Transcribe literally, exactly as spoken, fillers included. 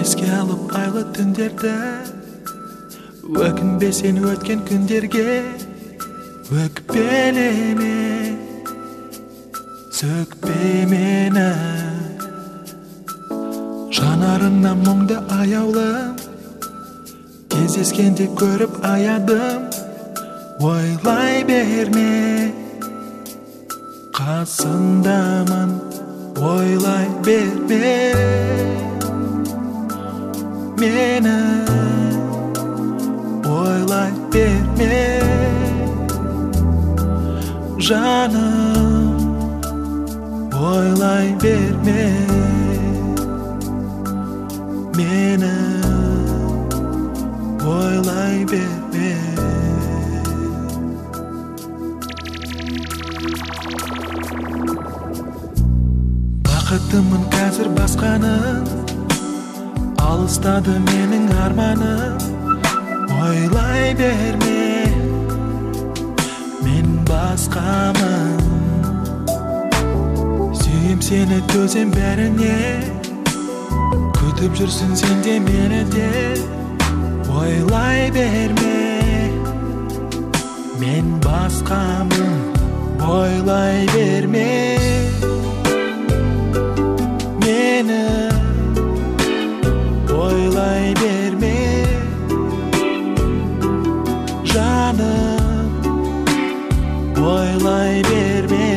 Еске алып айлы түндерді, өкінбе сен өткен күндерге. Өкпелеме, сөкпе мені, жанарыңнан мұңды аяулым. Кездескенде көріп аядым, ойлай берме, қасыңдамын, ойлай берме мені, ойлай берме жаным, ойлай берме мені, ойлай берме. Бақытымын қазір басқаның, алыстады менің арманым. Ойлай берме, мен басқамын. Сүйем сені, төзем бәріне, күтіп жүрсің сен де мені де. Ойлай берме, мен басқамын. Ойлай берме мені, ойлай берме жаным, ойлай берме